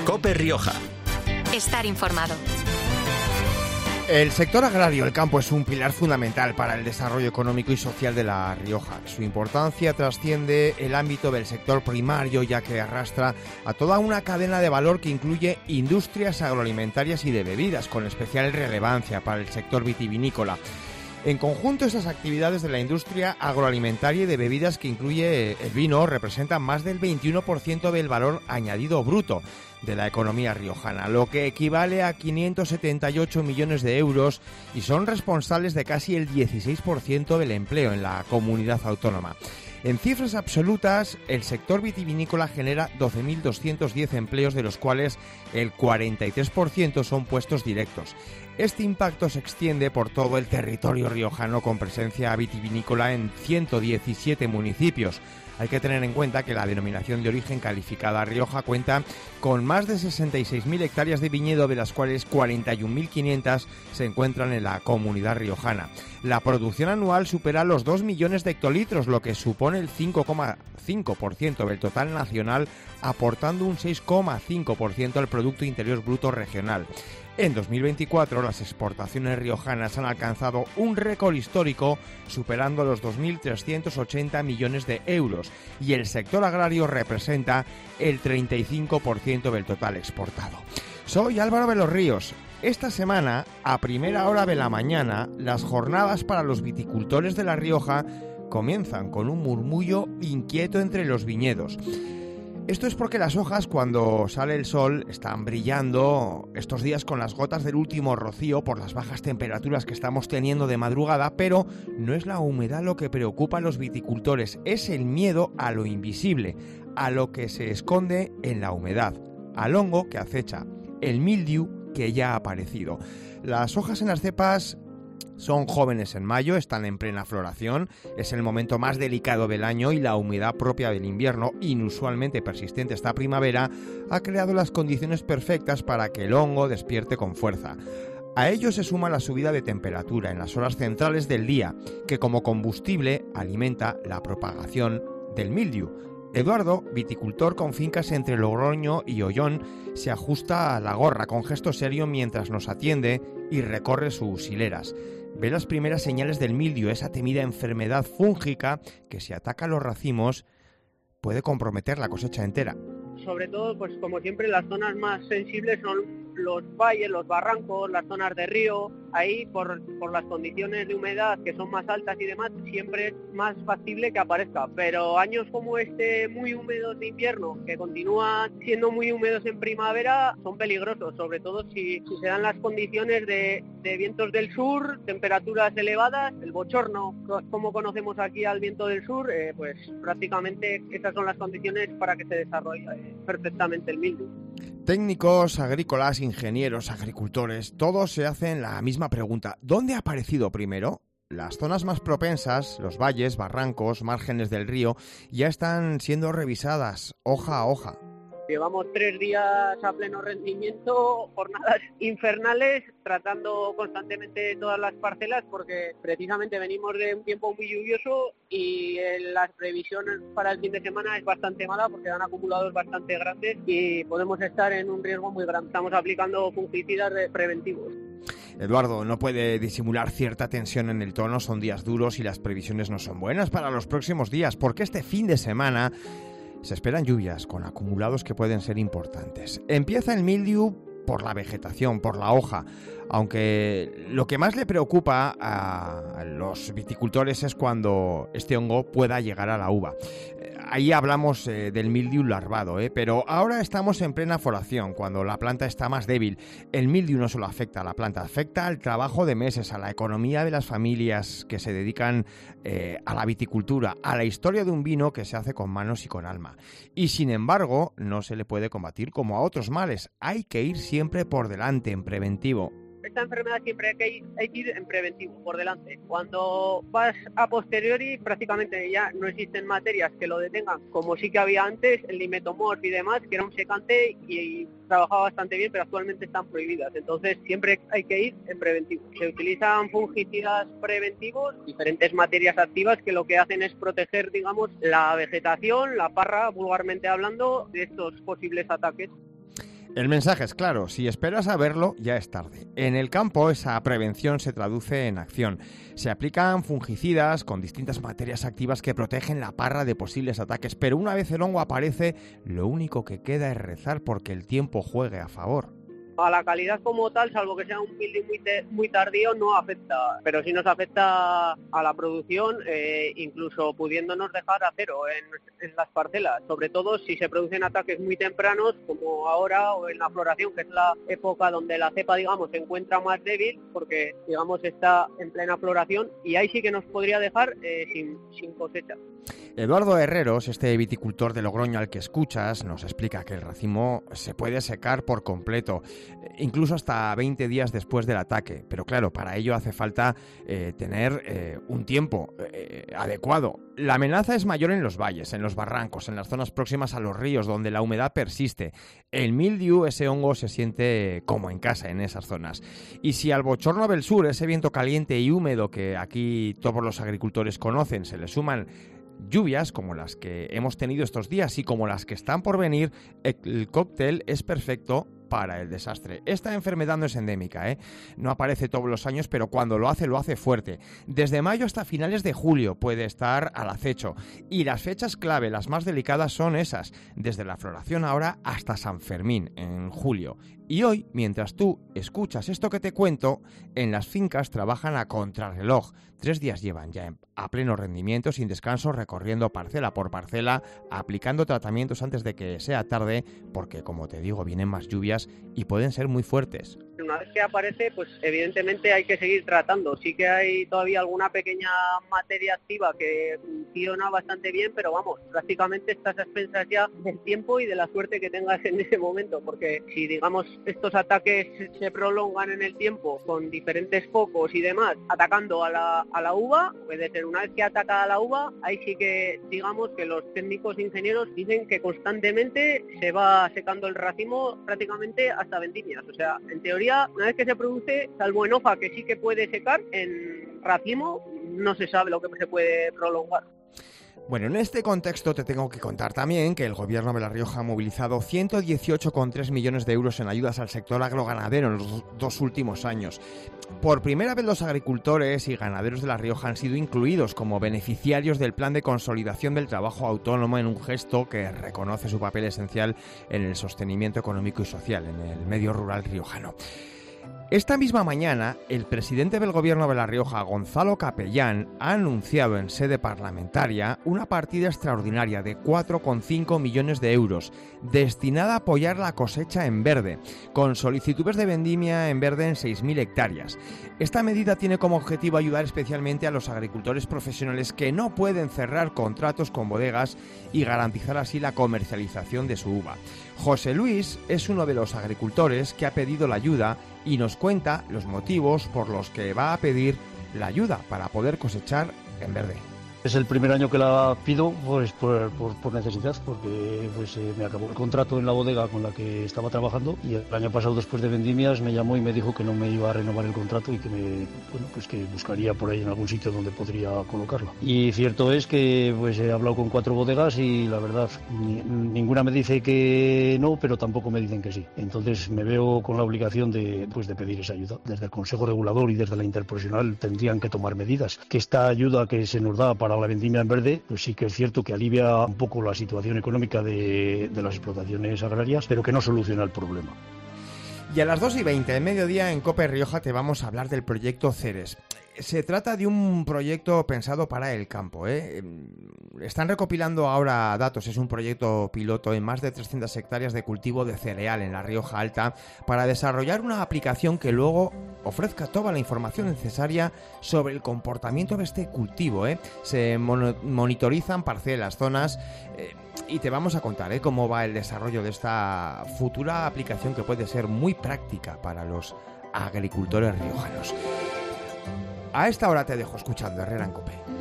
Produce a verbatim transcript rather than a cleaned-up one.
COPE Rioja. Estar informado. El sector agrario, el campo, es un pilar fundamental para el desarrollo económico y social de La Rioja. Su importancia trasciende el ámbito del sector primario, ya que arrastra a toda una cadena de valor que incluye industrias agroalimentarias y de bebidas, con especial relevancia para el sector vitivinícola. En conjunto, esas actividades de la industria agroalimentaria y de bebidas, que incluye el vino, representan más del veintiuno por ciento del valor añadido bruto de la economía riojana, lo que equivale a quinientos setenta y ocho millones de euros, y son responsables de casi el dieciséis por ciento del empleo en la comunidad autónoma. En cifras absolutas, el sector vitivinícola genera doce mil doscientos diez empleos, de los cuales el cuarenta y tres por ciento son puestos directos. Este impacto se extiende por todo el territorio riojano, con presencia vitivinícola en ciento diecisiete municipios. Hay que tener en cuenta que la denominación de origen calificada Rioja cuenta con más de sesenta y seis mil hectáreas de viñedo, de las cuales cuarenta y un mil quinientas se encuentran en la comunidad riojana. La producción anual supera los dos millones de hectolitros, lo que supone el cinco coma cinco por ciento del total nacional, aportando un seis coma cinco por ciento al Producto Interior Bruto regional. En dos mil veinticuatro, las exportaciones riojanas han alcanzado un récord histórico, superando los dos mil trescientos ochenta millones de euros, y el sector agrario representa el treinta y cinco por ciento del total exportado. Soy Álvaro de los Ríos. Esta semana, a primera hora de la mañana, las jornadas para los viticultores de La Rioja comienzan con un murmullo inquieto entre los viñedos. Esto es porque las hojas, cuando sale el sol, están brillando estos días con las gotas del último rocío por las bajas temperaturas que estamos teniendo de madrugada, pero no es la humedad lo que preocupa a los viticultores, es el miedo a lo invisible, a lo que se esconde en la humedad, al hongo que acecha, el mildiu que ya ha aparecido. Las hojas en las cepas son jóvenes en mayo, están en plena floración, es el momento más delicado del año, y la humedad propia del invierno, inusualmente persistente esta primavera, ha creado las condiciones perfectas para que el hongo despierte con fuerza. A ello se suma la subida de temperatura en las horas centrales del día, que como combustible alimenta la propagación del mildiu. Eduardo, viticultor con fincas entre Logroño y Ollón, se ajusta a la gorra con gesto serio mientras nos atiende y recorre sus hileras. Ve las primeras señales del mildiu, esa temida enfermedad fúngica que, si ataca los racimos, puede comprometer la cosecha entera. Sobre todo, pues como siempre, las zonas más sensibles son los valles, los barrancos, las zonas de río. Ahí, por, por las condiciones de humedad que son más altas y demás, siempre es más factible que aparezca. Pero años como este, muy húmedos de invierno, que continúan siendo muy húmedos en primavera, son peligrosos, sobre todo si, si se dan las condiciones de, de vientos del sur, temperaturas elevadas, el bochorno, como conocemos aquí al viento del sur, eh, pues prácticamente esas son las condiciones para que se desarrolle eh, perfectamente el mildiu. Técnicos, agrícolas, ingenieros, agricultores, todos se hacen la misma pregunta: ¿dónde ha aparecido primero? Las zonas más propensas, los valles, barrancos, márgenes del río, ya están siendo revisadas hoja a hoja. Llevamos tres días a pleno rendimiento, jornadas infernales, tratando constantemente todas las parcelas, porque precisamente venimos de un tiempo muy lluvioso y las previsiones para el fin de semana es bastante mala, porque dan acumulados bastante grandes y podemos estar en un riesgo muy grande. Estamos aplicando fungicidas preventivos. Eduardo no puede disimular cierta tensión en el tono. Son días duros y las previsiones no son buenas para los próximos días, porque este fin de semana se esperan lluvias con acumulados que pueden ser importantes. Empieza el mildiu por la vegetación, por la hoja, aunque lo que más le preocupa a los viticultores es cuando este hongo pueda llegar a la uva. Ahí hablamos eh, del mildiu larvado, ¿eh? Pero ahora estamos en plena floración, cuando la planta está más débil. El mildiu no solo afecta a la planta, afecta al trabajo de meses, a la economía de las familias que se dedican eh, a la viticultura, a la historia de un vino que se hace con manos y con alma. Y sin embargo, no se le puede combatir como a otros males. Hay que ir siempre por delante, en preventivo. Esta enfermedad siempre hay que, ir, hay que ir en preventivo, por delante. Cuando vas a posteriori, prácticamente ya no existen materias que lo detengan, como sí que había antes, el dimetomorf y demás, que era un secante y, y trabajaba bastante bien, pero actualmente están prohibidas. Entonces siempre hay que ir en preventivo. Se utilizan fungicidas preventivos, diferentes materias activas que lo que hacen es proteger, digamos, la vegetación, la parra, vulgarmente hablando, de estos posibles ataques. El mensaje es claro, si esperas a verlo, ya es tarde. En el campo esa prevención se traduce en acción. Se aplican fungicidas con distintas materias activas que protegen la parra de posibles ataques, pero una vez el hongo aparece, lo único que queda es rezar porque el tiempo juegue a favor. A la calidad como tal, salvo que sea un mildiu muy, te, muy tardío, no afecta. Pero sí nos afecta a la producción, eh, incluso pudiéndonos dejar a cero en, en las parcelas. Sobre todo si se producen ataques muy tempranos, como ahora, o en la floración, que es la época donde la cepa, digamos, se encuentra más débil, porque, digamos, está en plena floración, y ahí sí que nos podría dejar eh, sin, sin cosecha. Eduardo Herreros, este viticultor de Logroño al que escuchas, nos explica que el racimo se puede secar por completo, incluso hasta veinte días después del ataque. Pero claro, para ello hace falta eh, tener eh, un tiempo eh, adecuado. La amenaza es mayor en los valles, en los barrancos, en las zonas próximas a los ríos, donde la humedad persiste. El mildiu, ese hongo, se siente como en casa en esas zonas. Y si al bochorno del sur, ese viento caliente y húmedo que aquí todos los agricultores conocen, se le suman lluvias como las que hemos tenido estos días y como las que están por venir, el cóctel es perfecto para el desastre. Esta enfermedad no es endémica, ¿eh? No aparece todos los años, pero cuando lo hace, lo hace fuerte. Desde mayo hasta finales de julio puede estar al acecho. Y las fechas clave, las más delicadas, son esas, desde la floración ahora hasta San Fermín, en julio. Y hoy, mientras tú escuchas esto que te cuento, en las fincas trabajan a contrarreloj. Tres días llevan ya a pleno rendimiento, sin descanso, recorriendo parcela por parcela, aplicando tratamientos antes de que sea tarde, porque, como te digo, vienen más lluvias y pueden ser muy fuertes. Una vez que aparece, pues evidentemente hay que seguir tratando. Sí que hay todavía alguna pequeña materia activa que funciona bastante bien, pero vamos, prácticamente estás a expensas ya del tiempo y de la suerte que tengas en ese momento, porque si, digamos, estos ataques se prolongan en el tiempo con diferentes focos y demás, atacando a la, a la uva, puede ser una vez que ataca a la uva, ahí sí que, digamos, que los técnicos ingenieros dicen que constantemente se va secando el racimo prácticamente hasta vendimias. O sea, en teoría, una vez que se produce, salvo en hoja que sí que puede secar, en racimo no se sabe lo que se puede prolongar. Bueno, en este contexto te tengo que contar también que el Gobierno de La Rioja ha movilizado ciento dieciocho coma tres millones de euros en ayudas al sector agroganadero en los dos últimos años. Por primera vez los agricultores y ganaderos de La Rioja han sido incluidos como beneficiarios del Plan de Consolidación del Trabajo Autónomo, en un gesto que reconoce su papel esencial en el sostenimiento económico y social en el medio rural riojano. Esta misma mañana, el presidente del Gobierno de La Rioja, Gonzalo Capellán, ha anunciado en sede parlamentaria una partida extraordinaria de cuatro coma cinco millones de euros destinada a apoyar la cosecha en verde, con solicitudes de vendimia en verde en seis mil hectáreas. Esta medida tiene como objetivo ayudar especialmente a los agricultores profesionales que no pueden cerrar contratos con bodegas y garantizar así la comercialización de su uva. José Luis es uno de los agricultores que ha pedido la ayuda y nos cuenta los motivos por los que va a pedir la ayuda para poder cosechar en verde. Es el primer año que la pido pues por, por, por necesidad, porque pues eh, me acabó el contrato en la bodega con la que estaba trabajando y el año pasado, después de vendimias, me llamó y me dijo que no me iba a renovar el contrato y que me, bueno, pues que buscaría por ahí en algún sitio donde podría colocarla. Y cierto es que pues he hablado con cuatro bodegas y la verdad ni, ninguna me dice que no, pero tampoco me dicen que sí. Entonces me veo con la obligación de, pues, de pedir esa ayuda. Desde el Consejo Regulador y desde la Interprofesional tendrían que tomar medidas. Que esta ayuda que se nos da para la vendimia en verde, pues sí que es cierto que alivia un poco la situación económica de, de las explotaciones agrarias, pero que no soluciona el problema. Y a las dos y veinte de mediodía en COPE Rioja te vamos a hablar del proyecto Ceres. Se trata de un proyecto pensado para el campo, ¿eh? Están recopilando ahora datos, es un proyecto piloto en más de trescientas hectáreas de cultivo de cereal en la Rioja Alta para desarrollar una aplicación que luego ofrezca toda la información necesaria sobre el comportamiento de este cultivo, ¿eh? Se mon- monitorizan parcelas, zonas... Eh, Y te vamos a contar ¿eh? cómo va el desarrollo de esta futura aplicación que puede ser muy práctica para los agricultores riojanos. A esta hora te dejo escuchando Herrera en COPE.